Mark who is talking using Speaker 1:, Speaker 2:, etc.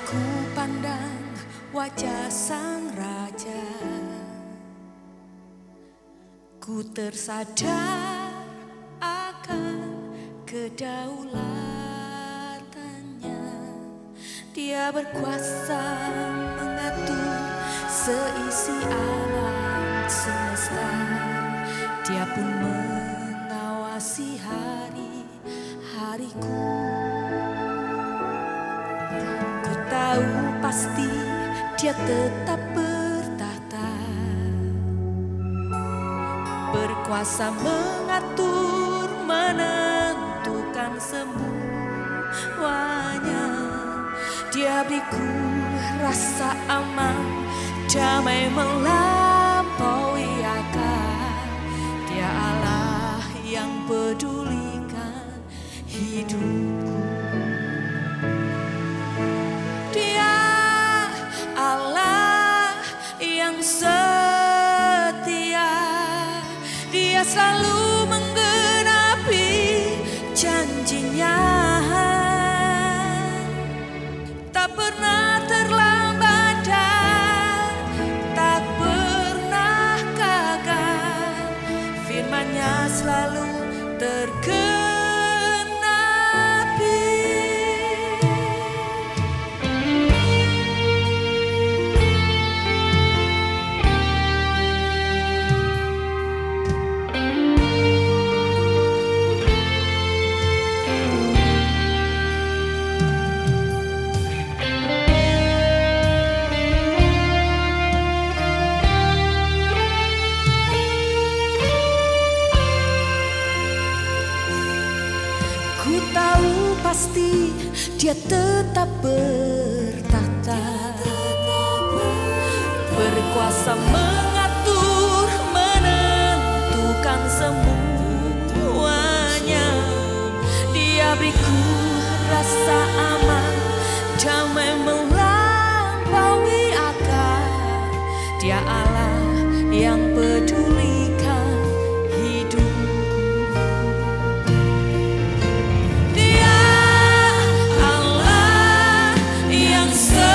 Speaker 1: Ku pandang wajah sang raja, ku tersadar akan kedaulatannya. Dia berkuasa mengatur seisi alam semesta. Dia pun mengawasi hari-hariku. Ku tahu pasti dia tetap bertahta, berkuasa mengatur, menentukan semuanya. Dia beriku rasa aman, damai melampaui akal. Dia Allah yang pedulikan hidupku. Dia Allah yang setia, Dia selalu menggenapi janjinya. Tak pernah terlambat dan tak pernah gagal. Firman-Nya selalu tergenapi. Ku tahu pasti Dia tetap bertahta, berkuasa mengatur, menentukan semuanya. Dia beriku rasa aman, damai melampaui akal. Dia Allah yang pedulikan hidupku. Dia Allah yang